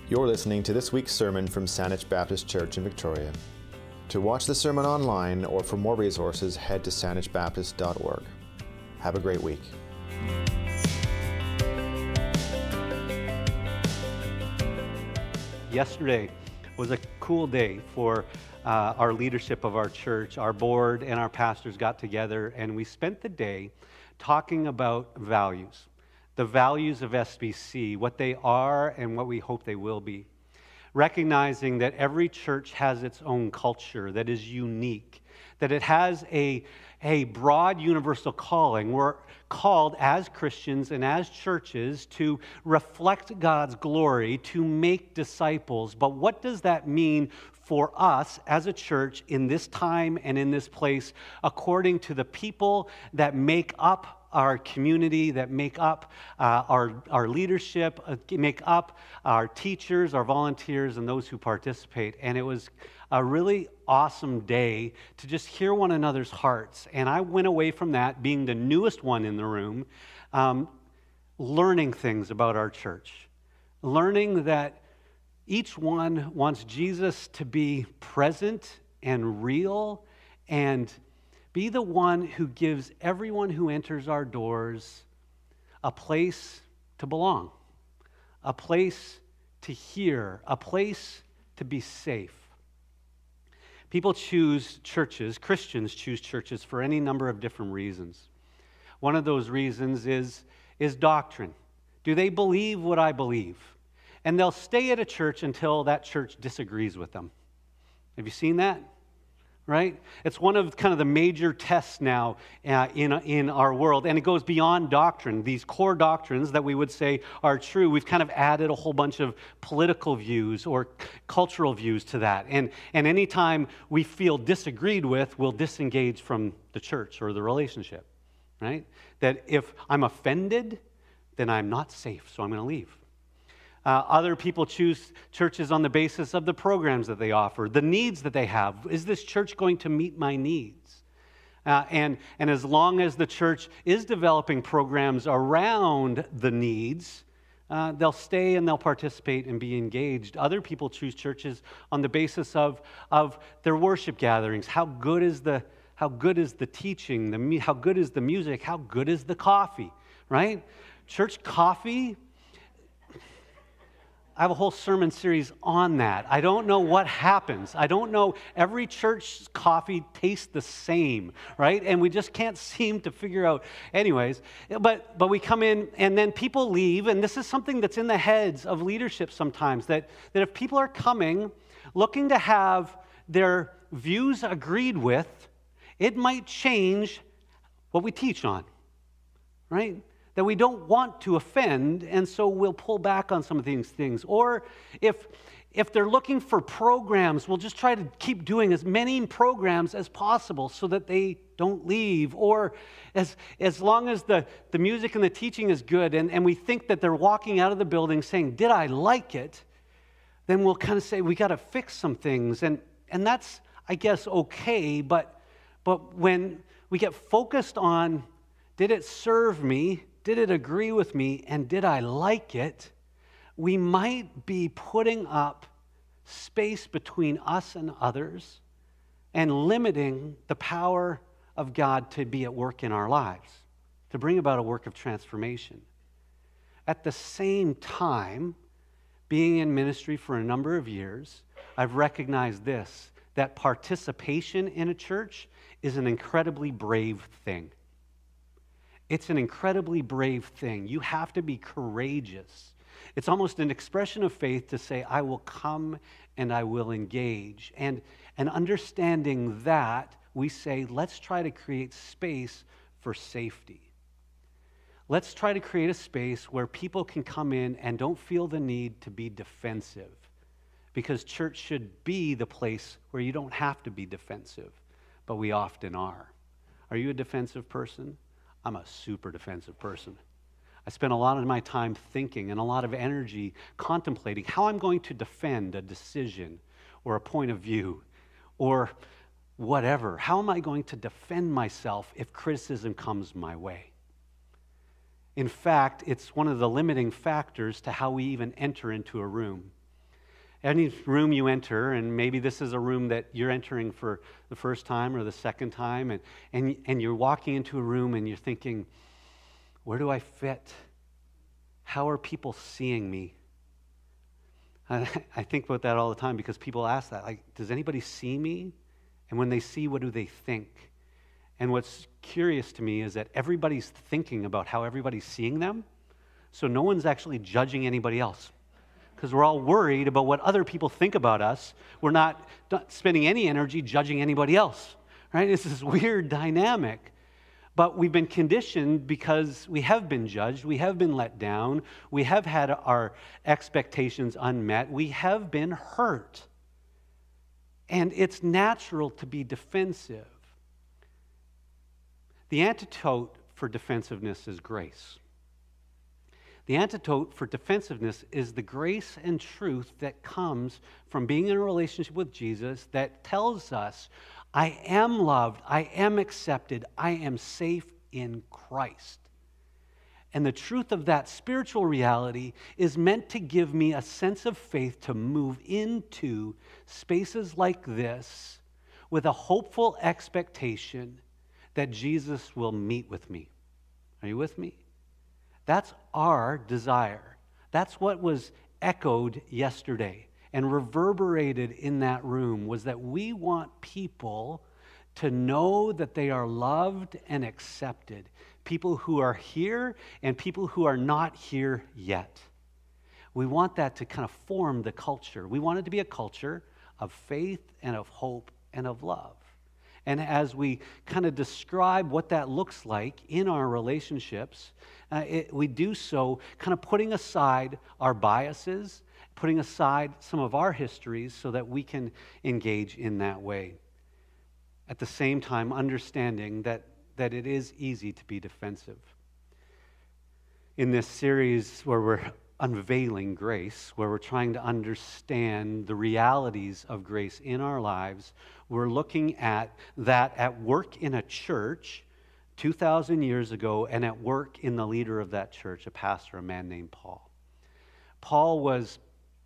You're listening to this week's sermon from Saanich Baptist Church in Victoria. To watch the sermon online or for more resources, head to saanichbaptist.org. Have a great week. Yesterday was a cool day for our leadership of our church. Our board and our pastors got together and we spent the day talking about values. The values of SBC, what they are and what we hope they will be. Recognizing that every church has its own culture that is unique, that it has a broad universal calling. We're called as Christians and as churches to reflect God's glory, to make disciples. But what does that mean for us as a church in this time and in this place, according to the people that make up our community, that make up our leadership, make up our teachers, our volunteers, and those who participate. And it was a really awesome day to just hear one another's hearts. And I went away from that, being the newest one in the room, learning things about our church, learning that each one wants Jesus to be present and real and be the one who gives everyone who enters our doors a place to belong, a place to hear, a place to be safe. People choose churches, Christians choose churches for any number of different reasons. One of those reasons is doctrine. Do they believe what I believe? And they'll stay at a church until that church disagrees with them. Have you seen that? Right? It's one of kind of the major tests now in our world, and it goes beyond doctrine. These core doctrines that we would say are true, we've kind of added a whole bunch of political views or cultural views to that. And anytime we feel disagreed with, we'll disengage from the church or the relationship, right? That if I'm offended, then I'm not safe, so I'm going to leave. Other people choose churches on the basis of the programs that they offer, the needs that they have. Is this church going to meet my needs? And as long as the church is developing programs around the needs, they'll stay and they'll participate and be engaged. Other people choose churches on the basis of their worship gatherings. How good is the teaching? How good is the music? How good is the coffee? Right? Church coffee. I have a whole sermon series on that. I don't know what happens. I don't know. Every church's coffee tastes the same, right? And we just can't seem to figure out. Anyways, but we come in and then people leave, and this is something that's in the heads of leadership sometimes, that if people are coming looking to have their views agreed with, it might change what we teach on, right? That we don't want to offend, and so we'll pull back on some of these things. Or if they're looking for programs, we'll just try to keep doing as many programs as possible so that they don't leave. Or as long as the music and the teaching is good, and we think that they're walking out of the building saying, did I like it? Then we'll kind of say, we got to fix some things. And that's, I guess, okay, but when we get focused on, did it serve me? Did it agree with me, and did I like it? We might be putting up space between us and others and limiting the power of God to be at work in our lives, to bring about a work of transformation. At the same time, being in ministry for a number of years, I've recognized this, that participation in a church is an incredibly brave thing. It's an incredibly brave thing. You have to be courageous. It's almost an expression of faith to say, I will come and I will engage. And understanding that, we say, let's try to create space for safety. Let's try to create a space where people can come in and don't feel the need to be defensive. Because church should be the place where you don't have to be defensive, but we often are. Are you a defensive person? I'm a super defensive person. I spend a lot of my time thinking and a lot of energy contemplating how I'm going to defend a decision or a point of view or whatever. How am I going to defend myself if criticism comes my way? In fact, it's one of the limiting factors to how we even enter into a room. Any room you enter, and maybe this is a room that you're entering for the first time or the second time, and you're walking into a room and you're thinking, where do I fit? How are people seeing me? I think about that all the time because people ask that, like, does anybody see me? And when they see, what do they think? And what's curious to me is that everybody's thinking about how everybody's seeing them, so no one's actually judging anybody else. Because we're all worried about what other people think about us. We're not spending any energy judging anybody else, right? It's this weird dynamic. But we've been conditioned because we have been judged, we have been let down, we have had our expectations unmet, we have been hurt. And it's natural to be defensive. The antidote for defensiveness is grace. The antidote for defensiveness is the grace and truth that comes from being in a relationship with Jesus that tells us, I am loved, I am accepted, I am safe in Christ. And the truth of that spiritual reality is meant to give me a sense of faith to move into spaces like this with a hopeful expectation that Jesus will meet with me. Are you with me? That's our desire. That's what was echoed yesterday and reverberated in that room, was that we want people to know that they are loved and accepted. People who are here and people who are not here yet. We want that to kind of form the culture. We want it to be a culture of faith and of hope and of love. And as we kind of describe what that looks like in our relationships, we do so kind of putting aside our biases, putting aside some of our histories so that we can engage in that way. At the same time, understanding that it is easy to be defensive. In this series where we're unveiling grace, where we're trying to understand the realities of grace in our lives, we're looking at that at work in a church 2,000 years ago and at work in the leader of that church, a pastor, a man named Paul. Paul was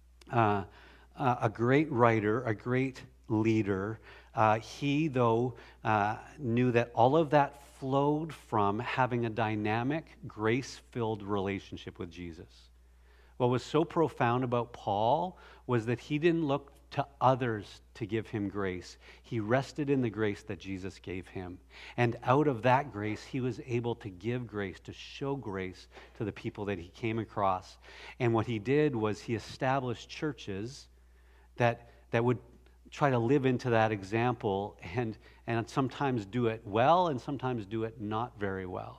a great writer, a great leader. He, though, knew that all of that flowed from having a dynamic, grace-filled relationship with Jesus. What was so profound about Paul was that he didn't look to others to give him grace. He rested in the grace that Jesus gave him. And out of that grace, he was able to give grace, to show grace to the people that he came across. And what he did was he established churches that would try to live into that example and sometimes do it well and sometimes do it not very well.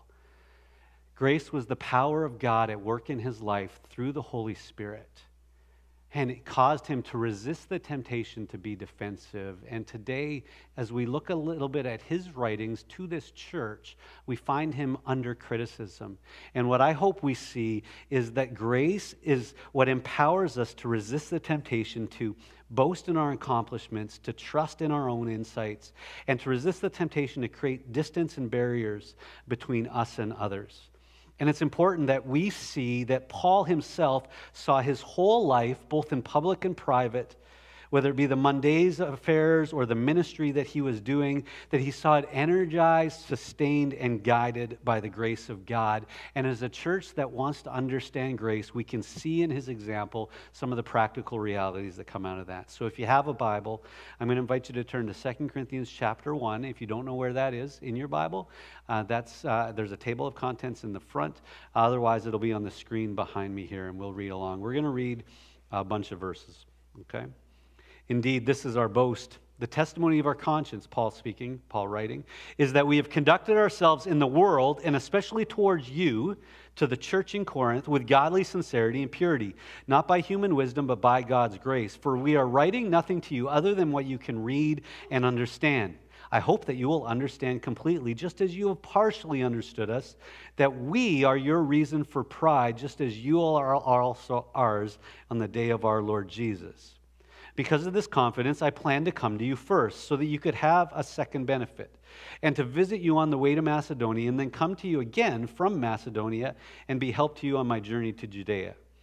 Grace was the power of God at work in his life through the Holy Spirit. And it caused him to resist the temptation to be defensive. And today, as we look a little bit at his writings to this church, we find him under criticism. And what I hope we see is that grace is what empowers us to resist the temptation to boast in our accomplishments, to trust in our own insights, and to resist the temptation to create distance and barriers between us and others. And it's important that we see that Paul himself saw his whole life, both in public and private, whether it be the mundane affairs or the ministry that he was doing, that he saw it energized, sustained, and guided by the grace of God. And as a church that wants to understand grace, we can see in his example some of the practical realities that come out of that. So if you have a Bible, I'm going to invite you to turn to 2 Corinthians chapter 1. If you don't know where that is in your Bible, there's a table of contents in the front. Otherwise, it'll be on the screen behind me here, and we'll read along. We're going to read a bunch of verses, okay? Indeed, this is our boast. The testimony of our conscience, Paul speaking, Paul writing, is that we have conducted ourselves in the world, and especially towards you, to the church in Corinth, with godly sincerity and purity, not by human wisdom, but by God's grace. For we are writing nothing to you other than what you can read and understand. I hope that you will understand completely, just as you have partially understood us, that we are your reason for pride, just as you all are also ours on the day of our Lord Jesus. Because of this confidence, I plan to come to you first, so that you could have a second benefit, and to visit you on the way to Macedonia, and then come to you again from Macedonia, and be helped to you on my journey to Judea.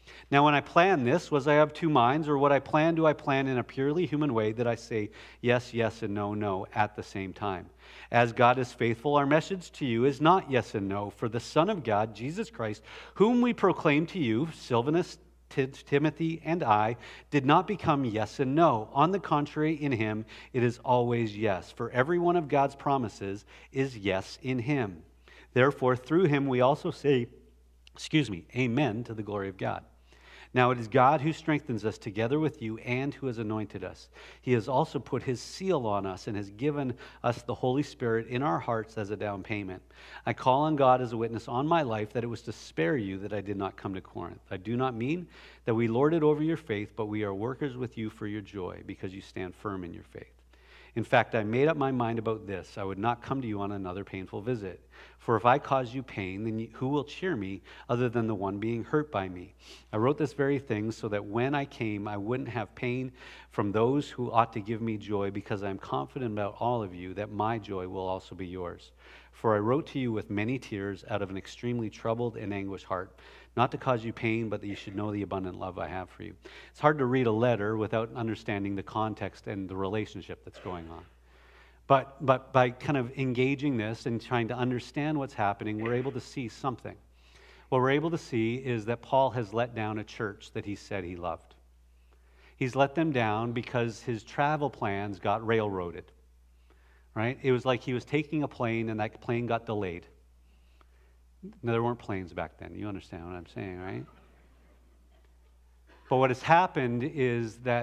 Now, when I plan this, was I of two minds, or what I plan do I plan in a purely human way that I say yes, yes, and no, no at the same time? As God is faithful, our message to you is not yes and no, for the Son of God, Jesus Christ, whom we proclaim to you, Silvanus, Timothy, and I, did not become yes and no. On the contrary, in him it is always yes, for every one of God's promises is yes in him. Therefore, through him we also say, amen to the glory of God. Now it is God who strengthens us together with you and who has anointed us. He has also put his seal on us and has given us the Holy Spirit in our hearts as a down payment. I call on God as a witness on my life that it was to spare you that I did not come to Corinth. I do not mean that we lord it over your faith, but we are workers with you for your joy because you stand firm in your faith. In fact, I made up my mind about this. I would not come to you on another painful visit. For if I cause you pain, then who will cheer me other than the one being hurt by me? I wrote this very thing so that when I came, I wouldn't have pain from those who ought to give me joy, because I am confident about all of you that my joy will also be yours. For I wrote to you with many tears out of an extremely troubled and anguished heart, not to cause you pain, but that you should know the abundant love I have for you. It's hard to read a letter without understanding the context and the relationship that's going on. But by kind of engaging this and trying to understand what's happening, we're able to see something. What we're able to see is that Paul has let down a church that he said he loved. He's let them down because his travel plans got railroaded, right? It was like he was taking a plane and that plane got delayed. No, there weren't planes back then. You understand what I'm saying, right? But what has happened is that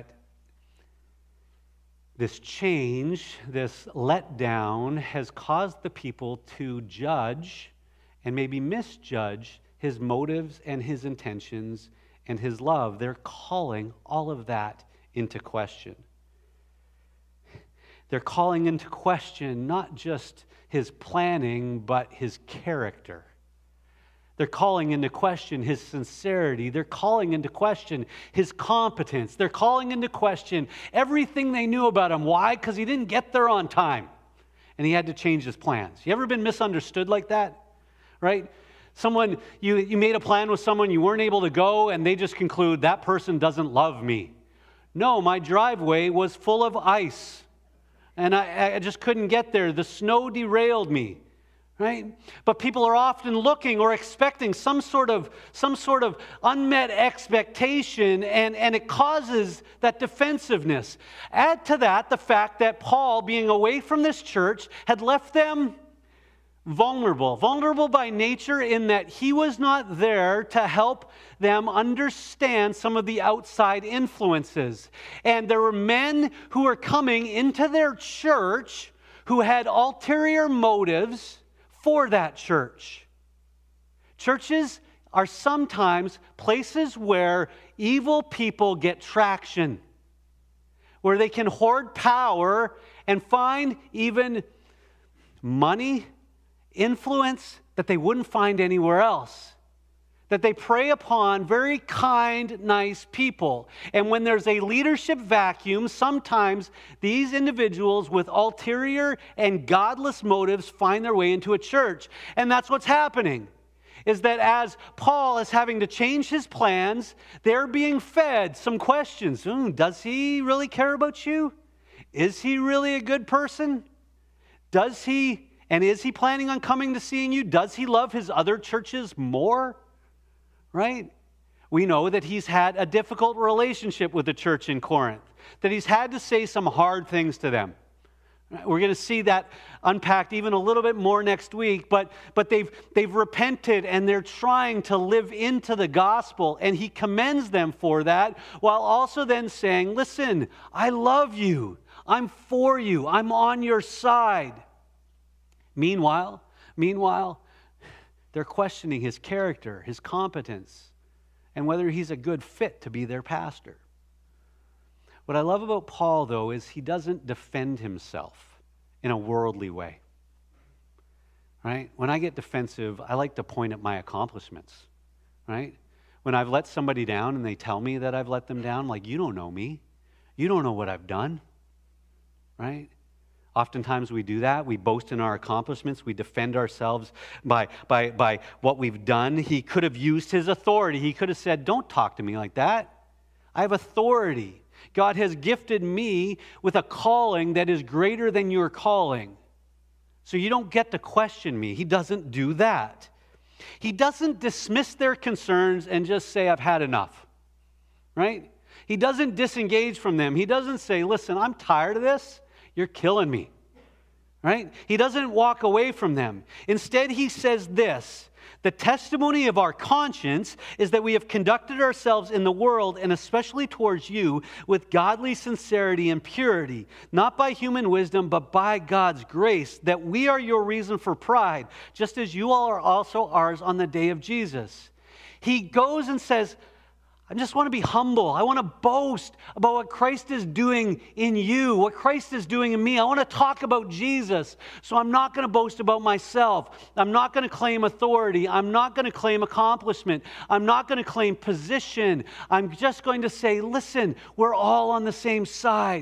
this change, this letdown, has caused the people to judge and maybe misjudge his motives and his intentions and his love. They're calling all of that into question. They're calling into question not just his planning, but his character. They're calling into question his sincerity. They're calling into question his competence. They're calling into question everything they knew about him. Why? Because he didn't get there on time, and he had to change his plans. You ever been misunderstood like that? Right? Someone, you made a plan with someone, you weren't able to go, and they just conclude, that person doesn't love me. No, my driveway was full of ice, and I just couldn't get there. The snow derailed me. Right? But people are often looking or expecting some sort of unmet expectation, and it causes that defensiveness. Add to that the fact that Paul, being away from this church, had left them vulnerable by nature, in that he was not there to help them understand some of the outside influences. And there were men who were coming into their church who had ulterior motives for that church. Churches are sometimes places where evil people get traction, where they can hoard power and find even money, influence that they wouldn't find anywhere else. That they prey upon very kind, nice people. And when there's a leadership vacuum, sometimes these individuals with ulterior and godless motives find their way into a church. And that's what's happening, is that as Paul is having to change his plans, they're being fed some questions. Does he really care about you? Is he really a good person? Is he planning on coming to seeing you? Does he love his other churches more? Right? We know that he's had a difficult relationship with the church in Corinth, that he's had to say some hard things to them. We're going to see that unpacked even a little bit more next week, but they've repented and they're trying to live into the gospel, and he commends them for that, while also then saying, listen, I love you. I'm for you. I'm on your side. Meanwhile, they're questioning his character, his competence, and whether he's a good fit to be their pastor. What I love about Paul, though, is he doesn't defend himself in a worldly way. Right? When I get defensive, I like to point at my accomplishments. Right? When I've let somebody down and they tell me that I've let them down, like, you don't know me. You don't know what I've done. Right? Oftentimes we do that. We boast in our accomplishments. We defend ourselves by what we've done. He could have used his authority. He could have said, don't talk to me like that. I have authority. God has gifted me with a calling that is greater than your calling. So you don't get to question me. He doesn't do that. He doesn't dismiss their concerns and just say, I've had enough, right? He doesn't disengage from them. He doesn't say, listen, I'm tired of this. You're killing me, right? He doesn't walk away from them. Instead, he says this: the testimony of our conscience is that we have conducted ourselves in the world, and especially towards you, with godly sincerity and purity, not by human wisdom, but by God's grace, that we are your reason for pride, just as you all are also ours on the day of Jesus. He goes and says, I just want to be humble. I want to boast about what Christ is doing in you, what Christ is doing in me. I want to talk about Jesus. So I'm not going to boast about myself. I'm not going to claim authority. I'm not going to claim accomplishment. I'm not going to claim position. I'm just going to say, listen, we're all on the same side.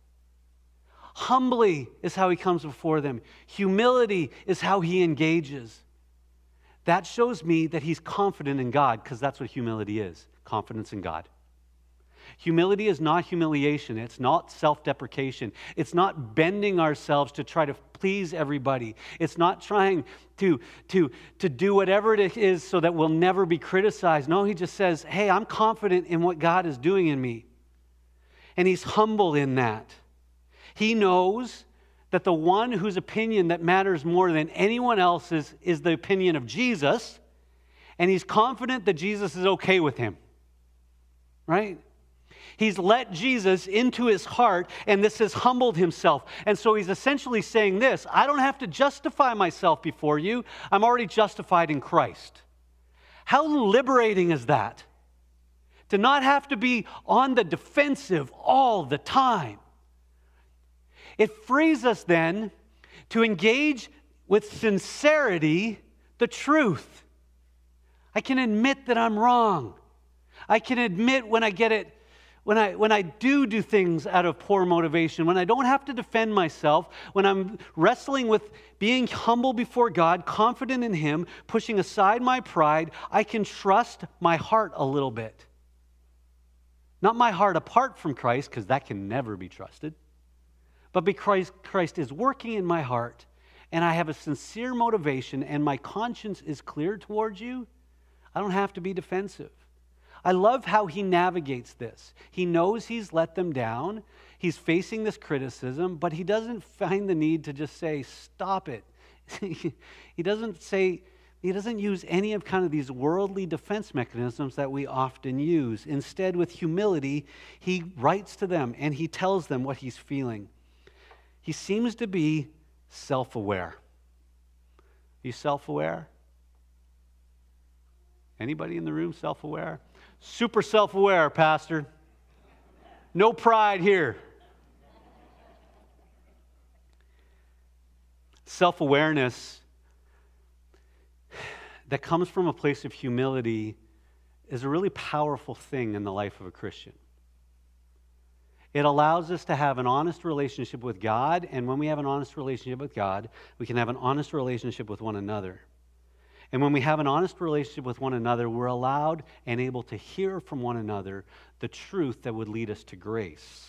Humbly is how he comes before them. Humility is how he engages. That shows me that he's confident in God, because that's what humility is. Confidence in God. Humility is not humiliation. It's not self-deprecation. It's not bending ourselves to try to please everybody. It's not trying to do whatever it is so that we'll never be criticized. No, he just says, hey, I'm confident in what God is doing in me. And he's humble in that. He knows that the one whose opinion that matters more than anyone else's is the opinion of Jesus, and he's confident that Jesus is okay with him. Right? He's let Jesus into his heart, and this has humbled himself. And so he's essentially saying this: I don't have to justify myself before you. I'm already justified in Christ. How liberating is that? To not have to be on the defensive all the time. It frees us then to engage with sincerity the truth. I can admit that I'm wrong. I can admit when I get it, when I do things out of poor motivation, when I don't have to defend myself, when I'm wrestling with being humble before God, confident in him, pushing aside my pride, I can trust my heart a little bit. Not my heart apart from Christ, because that can never be trusted, but because Christ is working in my heart, and I have a sincere motivation, and my conscience is clear towards you, I don't have to be defensive. I love how he navigates this. He knows he's let them down. He's facing this criticism, but he doesn't find the need to just say, stop it. He doesn't use any of kind of these worldly defense mechanisms that we often use. Instead, with humility, he writes to them and he tells them what he's feeling. He seems to be self-aware. Are you self-aware? Anybody in the room self-aware? Super self-aware, Pastor. No pride here. Self-awareness that comes from a place of humility is a really powerful thing in the life of a Christian. It allows us to have an honest relationship with God, and when we have an honest relationship with God, we can have an honest relationship with one another. And when we have an honest relationship with one another, we're allowed and able to hear from one another the truth that would lead us to grace.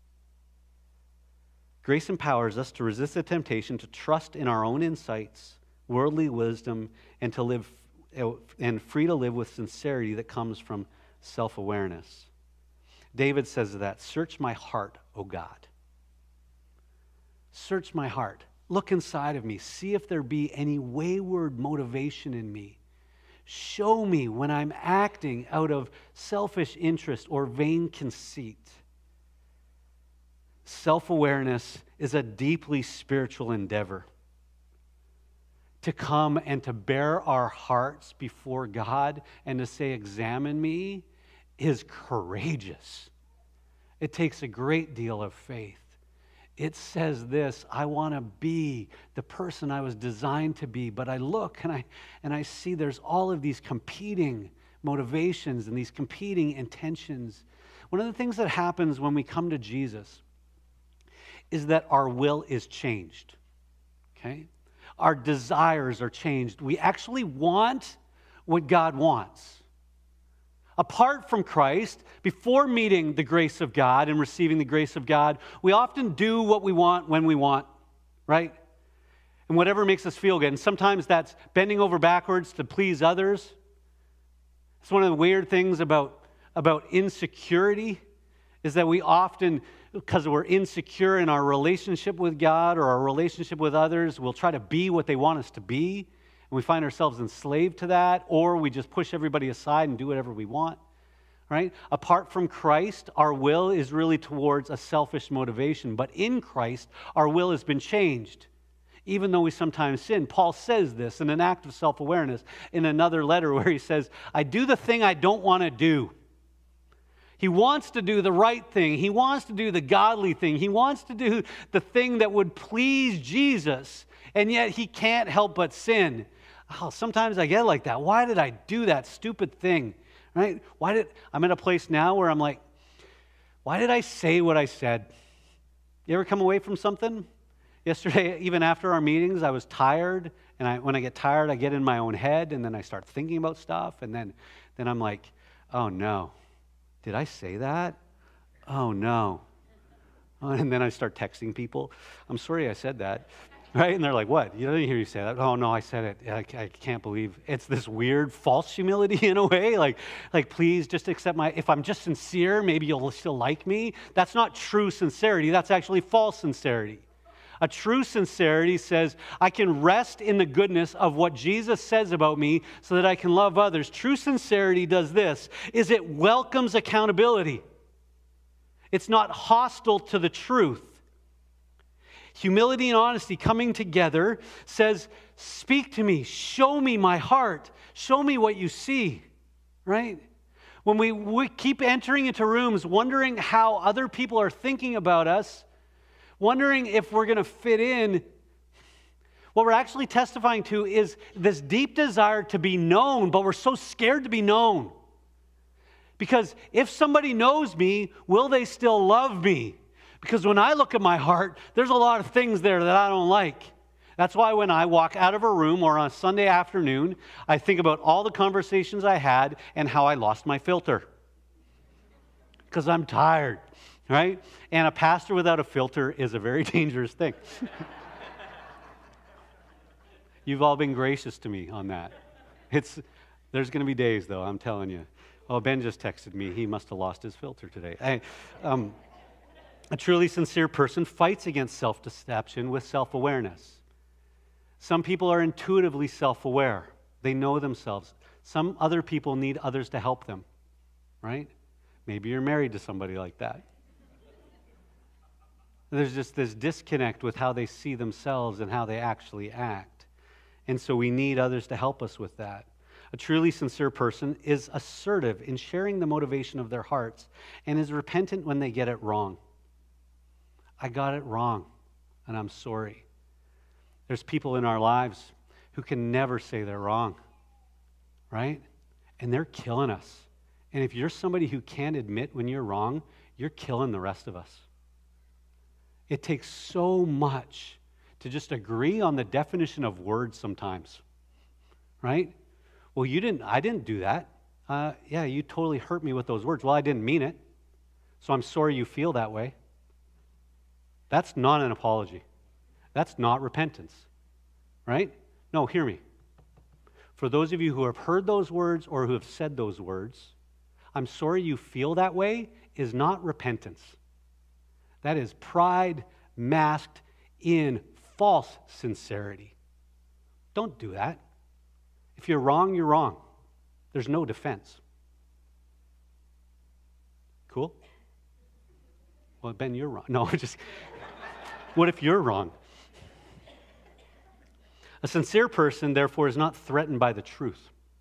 Grace empowers us to resist the temptation to trust in our own insights, worldly wisdom, and to live and free to live with sincerity that comes from self-awareness. David says that, search my heart, O God. Search my heart. Look inside of me. See if there be any wayward motivation in me. Show me when I'm acting out of selfish interest or vain conceit. Self-awareness is a deeply spiritual endeavor. To come and to bear our hearts before God and to say, examine me, is courageous. It takes a great deal of faith. It says this: I want to be the person I was designed to be, but I look and I see there's all of these competing motivations and these competing intentions. One of the things that happens when we come to Jesus is that our will is changed. Okay? Our desires are changed. We actually want what God wants. Apart from Christ, before meeting the grace of God and receiving the grace of God, we often do what we want when we want, right? And whatever makes us feel good. And sometimes that's bending over backwards to please others. It's one of the weird things about insecurity is that we often, because we're insecure in our relationship with God or our relationship with others, we'll try to be what they want us to be, and we find ourselves enslaved to that, or we just push everybody aside and do whatever we want, right? Apart from Christ, our will is really towards a selfish motivation, but in Christ, our will has been changed, even though we sometimes sin. Paul says this in an act of self-awareness in another letter where he says, I do the thing I don't want to do. He wants to do the right thing. He wants to do the godly thing. He wants to do the thing that would please Jesus, and yet he can't help but sin. Oh, sometimes I get like that. Why did I do that stupid thing? Right? I'm at a place now where I'm like, why did I say what I said? You ever come away from something? Yesterday, even after our meetings, I was tired, and when I get tired, I get in my own head, and then I start thinking about stuff, and then I'm like, oh no. Did I say that? Oh, no. And then I start texting people. I'm sorry I said that. Right? And they're like, what? You didn't hear you say that. Oh, no, I said it. I can't believe. It's this weird false humility in a way. Like, please just accept if I'm just sincere, maybe you'll still like me. That's not true sincerity. That's actually false sincerity. A true sincerity says, I can rest in the goodness of what Jesus says about me so that I can love others. True sincerity does this, is it welcomes accountability. It's not hostile to the truth. Humility and honesty coming together says, speak to me, show me my heart, show me what you see, right? When we keep entering into rooms wondering how other people are thinking about us, wondering if we're going to fit in, what we're actually testifying to is this deep desire to be known, but we're so scared to be known. Because if somebody knows me, will they still love me? Because when I look at my heart, there's a lot of things there that I don't like. That's why when I walk out of a room or on a Sunday afternoon, I think about all the conversations I had and how I lost my filter. Because I'm tired. Right? And a pastor without a filter is a very dangerous thing. You've all been gracious to me on that. There's going to be days, though, I'm telling you. Oh, Ben just texted me. He must have lost his filter today. A truly sincere person fights against self-deception with self-awareness. Some people are intuitively self-aware. They know themselves. Some other people need others to help them. Right? Maybe you're married to somebody like that. There's just this disconnect with how they see themselves and how they actually act. And so we need others to help us with that. A truly sincere person is assertive in sharing the motivation of their hearts and is repentant when they get it wrong. I got it wrong, and I'm sorry. There's people in our lives who can never say they're wrong, right? And they're killing us. And if you're somebody who can't admit when you're wrong, you're killing the rest of us. It takes so much to just agree on the definition of words sometimes, right? Well, I didn't do that. Yeah, you totally hurt me with those words. Well, I didn't mean it, so I'm sorry you feel that way. That's not an apology. That's not repentance, right? No, hear me. For those of you who have heard those words or who have said those words, I'm sorry you feel that way is not repentance. That is pride masked in false sincerity. Don't do that. If you're wrong, you're wrong. There's no defense. Cool? Well, Ben, you're wrong. No, just, what if you're wrong? A sincere person, therefore, is not threatened by the truth.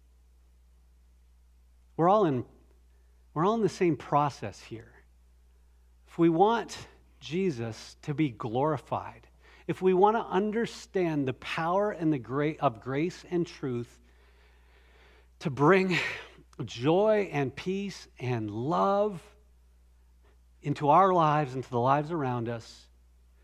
We're all in the same process here. If we want Jesus to be glorified, if we want to understand the power and the of grace and truth to bring joy and peace and love into our lives, into the lives around us,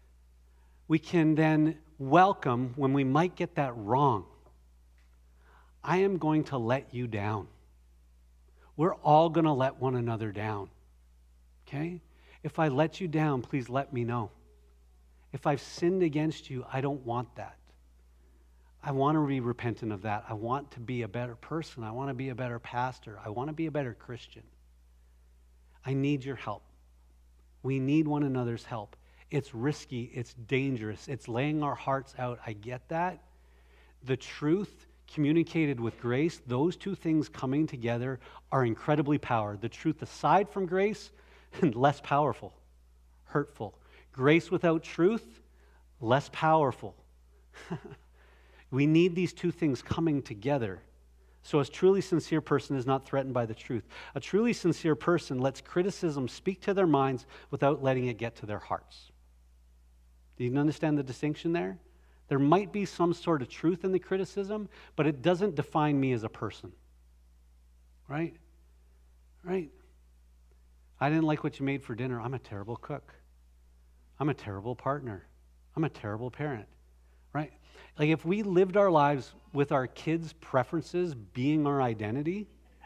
we can then welcome when we might get that wrong. I am going to let you down. We're all going to let one another down. Okay? If I let you down, please let me know. If I've sinned against you, I don't want that. I want to be repentant of that. I want to be a better person. I want to be a better pastor. I want to be a better Christian. I need your help. We need one another's help. It's risky. It's dangerous. It's laying our hearts out. I get that. The truth communicated with grace, those two things coming together are incredibly powerful. The truth aside from grace, less powerful, hurtful. Grace without truth, less powerful. We need these two things coming together. So a truly sincere person is not threatened by the truth. A truly sincere person lets criticism speak to their minds without letting it get to their hearts. Do you understand the distinction there? There might be some sort of truth in the criticism, but it doesn't define me as a person. Right? Right? I didn't like what you made for dinner. I'm a terrible cook. I'm a terrible partner. I'm a terrible parent. Right? Like if we lived our lives with our kids' preferences being our identity,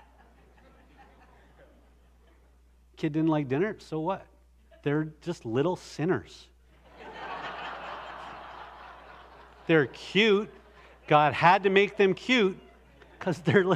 kid didn't like dinner, so what? They're just little sinners. They're cute. God had to make them cute because they're...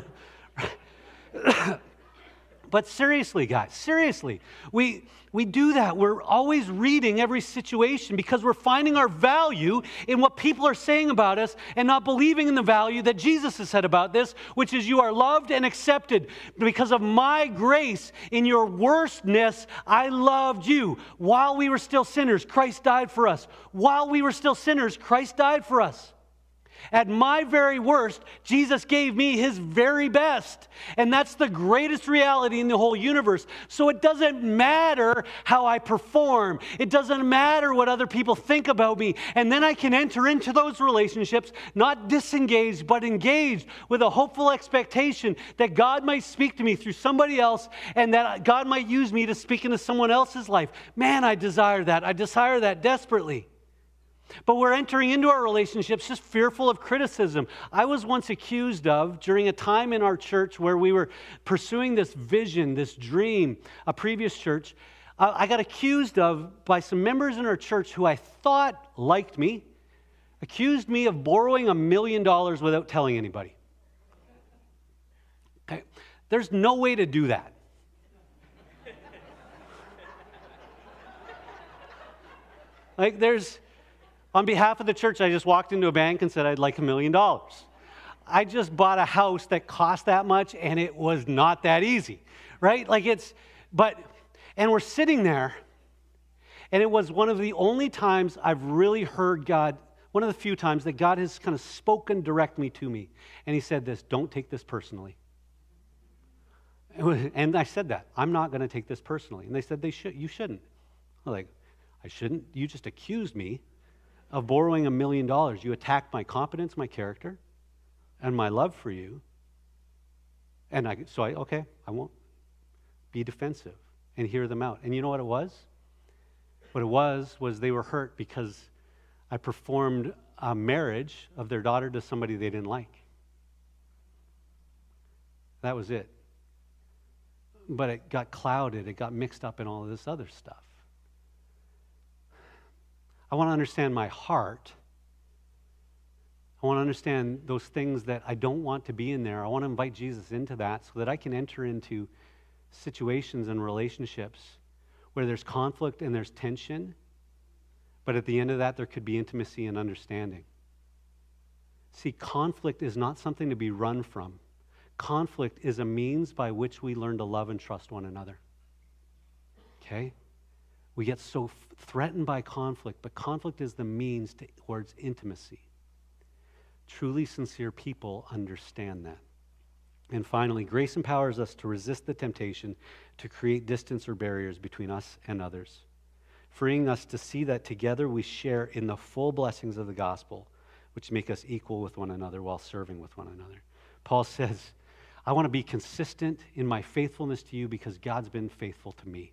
But seriously, guys, seriously, we do that. We're always reading every situation because we're finding our value in what people are saying about us and not believing in the value that Jesus has said about this, which is you are loved and accepted. Because of my grace in your worstness, I loved you. While we were still sinners, Christ died for us. While we were still sinners, Christ died for us. At my very worst, Jesus gave me his very best. And that's the greatest reality in the whole universe. So it doesn't matter how I perform. It doesn't matter what other people think about me. And then I can enter into those relationships, not disengaged, but engaged with a hopeful expectation that God might speak to me through somebody else and that God might use me to speak into someone else's life. Man, I desire that. I desire that desperately. But we're entering into our relationships just fearful of criticism. I was once accused of, during a time in our church where we were pursuing this vision, this dream, a previous church, I got accused of by some members in our church who I thought liked me, accused me of borrowing $1 million without telling anybody. Okay. There's no way to do that. Like on behalf of the church, I just walked into a bank and said I'd like $1 million. I just bought a house that cost that much, and it was not that easy, right? And we're sitting there, and it was one of the only times I've really heard God, one of the few times that God has kind of spoken directly to me. And he said this, don't take this personally. And I said that, I'm not going to take this personally. And they said, you shouldn't. I'm like, I shouldn't? You just accused me of borrowing $1 million. You attacked my competence, my character, and my love for you. And I won't be defensive and hear them out. And you know what it was? What it was they were hurt because I performed a marriage of their daughter to somebody they didn't like. That was it. But it got clouded. It got mixed up in all of this other stuff. I want to understand my heart. I want to understand those things that I don't want to be in there. I want to invite Jesus into that so that I can enter into situations and relationships where there's conflict and there's tension, but at the end of that, there could be intimacy and understanding. See, conflict is not something to be run from. Conflict is a means by which we learn to love and trust one another. Okay? We get so threatened by conflict, but conflict is the means towards intimacy. Truly sincere people understand that. And finally, grace empowers us to resist the temptation to create distance or barriers between us and others, freeing us to see that together we share in the full blessings of the gospel, which make us equal with one another while serving with one another. Paul says, I want to be consistent in my faithfulness to you because God's been faithful to me.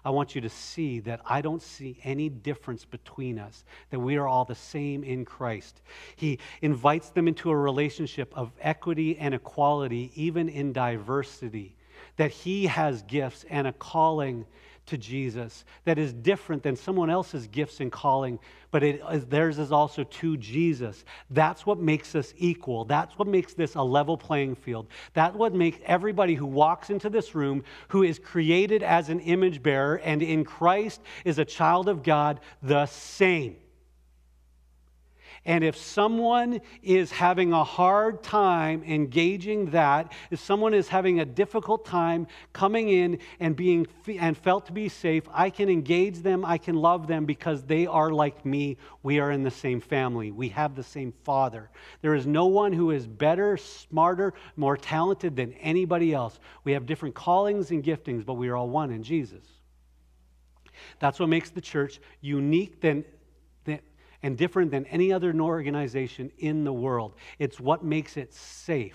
I want you to see that I don't see any difference between us, that we are all the same in Christ. He invites them into a relationship of equity and equality, even in diversity, that he has gifts and a calling to Jesus that is different than someone else's gifts and calling, but theirs is also to Jesus. That's what makes us equal. That's what makes this a level playing field. That's what makes everybody who walks into this room, who is created as an image bearer and in Christ is a child of God, the same. And if someone is having a hard time engaging that, if someone is having a difficult time coming in and felt to be safe, I can engage them, I can love them because they are like me. We are in the same family. We have the same Father. There is no one who is better, smarter, more talented than anybody else. We have different callings and giftings, but we are all one in Jesus. That's what makes the church unique and different than any other organization in the world. It's what makes it safe.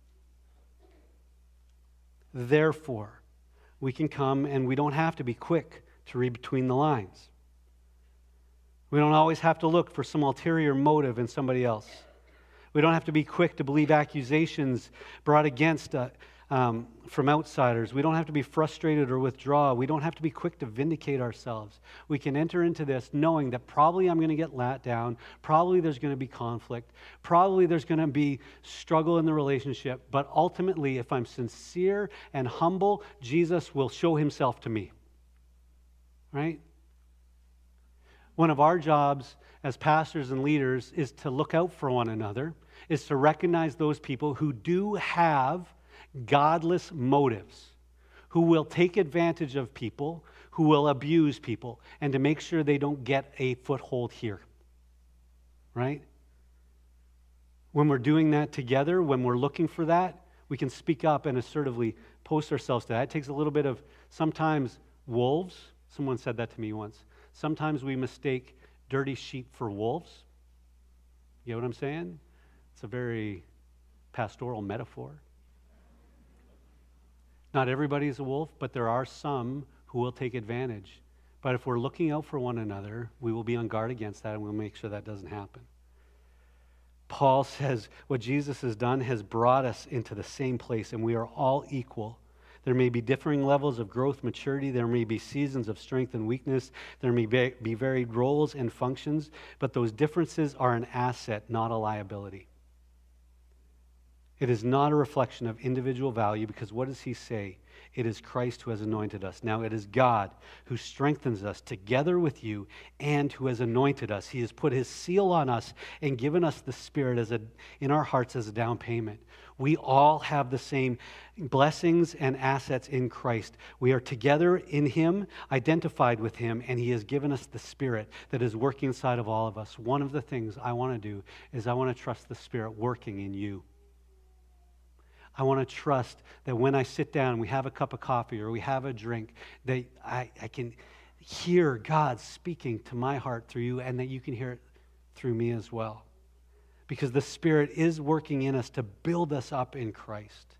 Therefore, we can come and we don't have to be quick to read between the lines. We don't always have to look for some ulterior motive in somebody else. We don't have to be quick to believe accusations brought against from outsiders. We don't have to be frustrated or withdraw. We don't have to be quick to vindicate ourselves. We can enter into this knowing that probably I'm going to get let down. Probably there's going to be conflict. Probably there's going to be struggle in the relationship. But ultimately, if I'm sincere and humble, Jesus will show himself to me. Right? One of our jobs as pastors and leaders is to look out for one another, is to recognize those people who do have godless motives, who will take advantage of people, who will abuse people, and to make sure they don't get a foothold here. Right? When we're doing that together, when we're looking for that, we can speak up and assertively post ourselves to that. It takes a little bit of, sometimes wolves, someone said that to me once, sometimes we mistake dirty sheep for wolves. You know what I'm saying? It's a very pastoral metaphor. Not everybody is a wolf, but there are some who will take advantage. But if we're looking out for one another, we will be on guard against that, and we'll make sure that doesn't happen. Paul says what Jesus has done has brought us into the same place, and we are all equal. There may be differing levels of growth, maturity. There may be seasons of strength and weakness. There may be varied roles and functions, but those differences are an asset, not a liability. It is not a reflection of individual value, because what does he say? It is Christ who has anointed us. Now it is God who strengthens us together with you and who has anointed us. He has put his seal on us and given us the Spirit in our hearts as a down payment. We all have the same blessings and assets in Christ. We are together in him, identified with him, and he has given us the Spirit that is working inside of all of us. One of the things I want to do is I want to trust the Spirit working in you. I want to trust that when I sit down, we have a cup of coffee or we have a drink, that I can hear God speaking to my heart through you, and that you can hear it through me as well. Because the Spirit is working in us to build us up in Christ.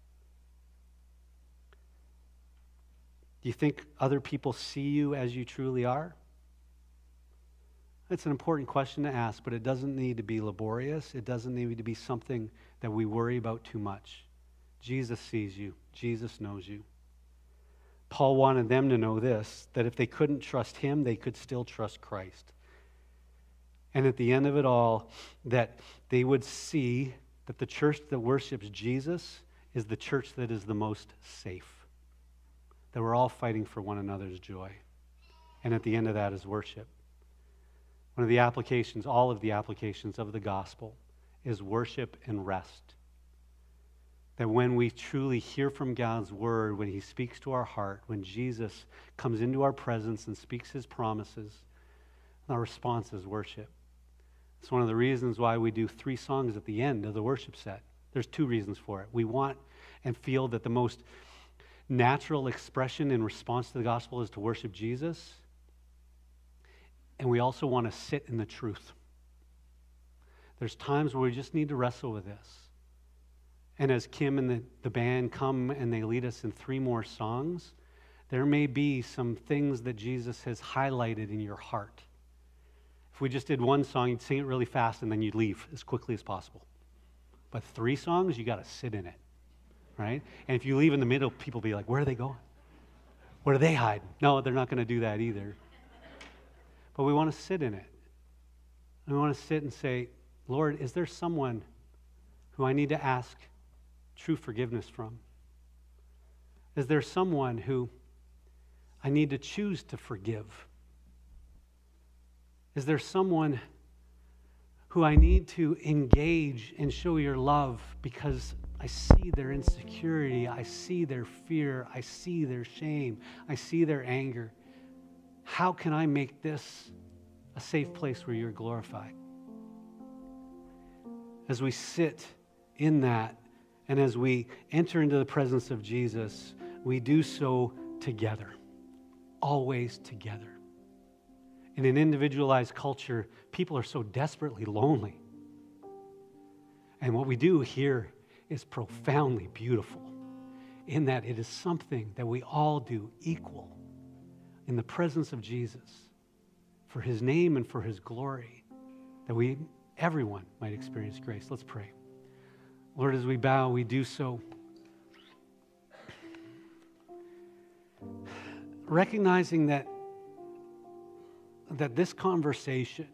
Do you think other people see you as you truly are? That's an important question to ask, but it doesn't need to be laborious. It doesn't need to be something that we worry about too much. Jesus sees you. Jesus knows you. Paul wanted them to know this, that if they couldn't trust him, they could still trust Christ. And at the end of it all, that they would see that the church that worships Jesus is the church that is the most safe. That we're all fighting for one another's joy. And at the end of that is worship. One of the applications, all of the applications of the gospel, is worship and rest. That when we truly hear from God's word, when he speaks to our heart, when Jesus comes into our presence and speaks his promises, our response is worship. It's one of the reasons why we do 3 songs at the end of the worship set. There's 2 reasons for it. We want and feel that the most natural expression in response to the gospel is to worship Jesus. And we also want to sit in the truth. There's times where we just need to wrestle with this. And as Kim and the band come and they lead us in 3 more songs, there may be some things that Jesus has highlighted in your heart. If we just did one song, you'd sing it really fast and then you'd leave as quickly as possible. But 3 songs, you got to sit in it, right? And if you leave in the middle, people will be like, where are they going? Where are they hiding? No, they're not going to do that either. But we want to sit in it. And we want to sit and say, Lord, is there someone who I need to ask true forgiveness from? Is there someone who I need to choose to forgive? Is there someone who I need to engage and show your love because I see their insecurity, I see their fear, I see their shame, I see their anger? How can I make this a safe place where you're glorified? As we sit in that and as we enter into the presence of Jesus, we do so together, always together. In an individualized culture, people are so desperately lonely. And what we do here is profoundly beautiful in that it is something that we all do equal in the presence of Jesus for his name and for his glory, that everyone might experience grace. Let's pray. Lord, as we bow, we do so recognizing that this conversation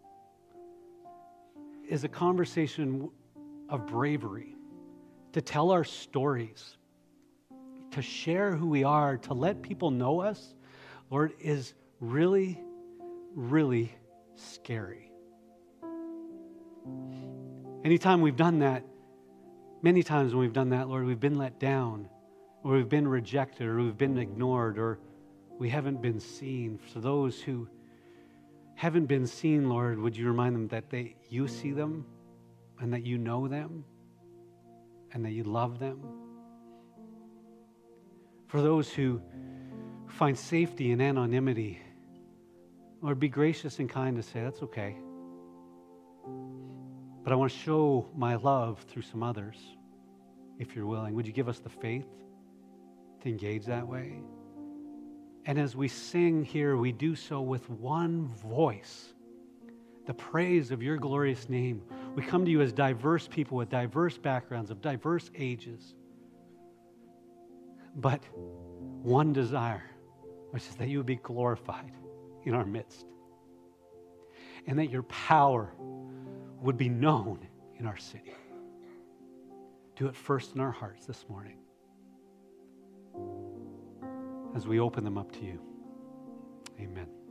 is a conversation of bravery, to tell our stories, to share who we are, to let people know us, Lord, is really, really scary. Anytime we've done that, many times when we've done that, Lord, we've been let down, or we've been rejected, or we've been ignored, or we haven't been seen. For those who haven't been seen, Lord, would you remind them that you see them, and that you know them, and that you love them? For those who find safety in anonymity, Lord, be gracious and kind to say, that's okay. But I want to show my love through some others, if you're willing. Would you give us the faith to engage that way? And as we sing here, we do so with one voice, the praise of your glorious name. We come to you as diverse people with diverse backgrounds, of diverse ages, but one desire, which is that you would be glorified in our midst, and that your power would be known in our city. Do it first in our hearts this morning as we open them up to you. Amen.